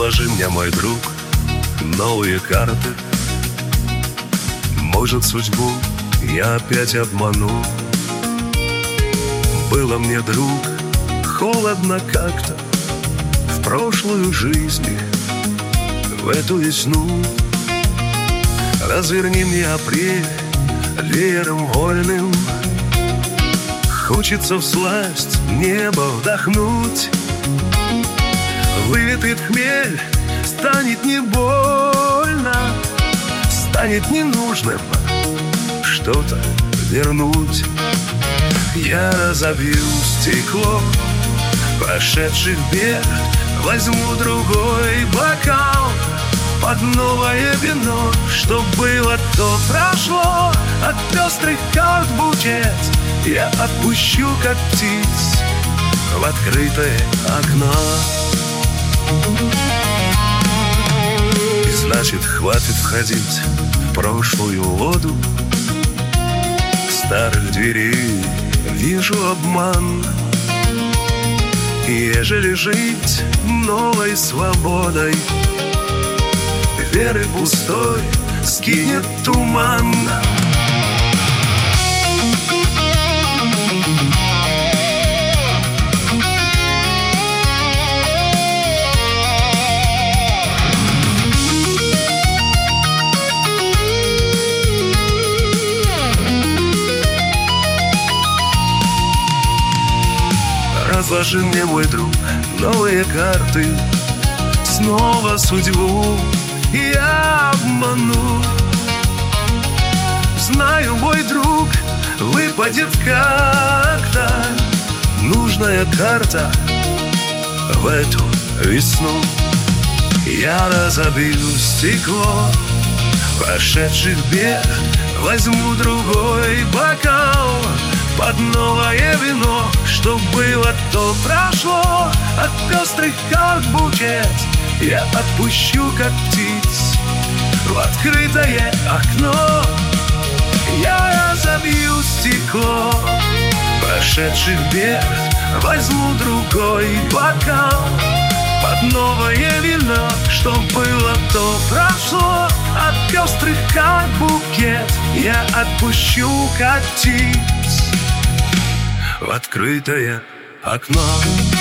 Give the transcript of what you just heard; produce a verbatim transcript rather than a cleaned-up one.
Разложи мне, мой друг, новые карты. Может, судьбу я опять обману. Было мне, друг, холодно как-то в прошлую жизни, в эту весну. Разверни мне апрель веером вольным. Хочется всласть небо вдохнуть. Выветрит хмель, станет не больно, станет ненужным что-то вернуть. Я разобью стекло прошедших бед, возьму другой бокал под новое вино. Что было, то прошло, от пестрых карт букет я отпущу, как птиц, в открытое окно. И значит, хватит входить в прошлую воду. Старых дверей вижу обман. И ежели жить новой свободой, веры пустой скинет туман. Разложи мне, мой друг, новые карты. Снова судьбу я обману. Знаю, мой друг, выпадет как-то нужная карта в эту весну. Я разобью стекло прошедших бед, возьму другой бокал под новое вино. Что было, то прошло, от пестрых карт букет я отпущу, как птиц, в открытое окно. Я разобью стекло прошедших бед, возьму другой бокал под новое вино. Что было, то прошло, от пестрых карт букет я отпущу, как птиц, в открытое окно.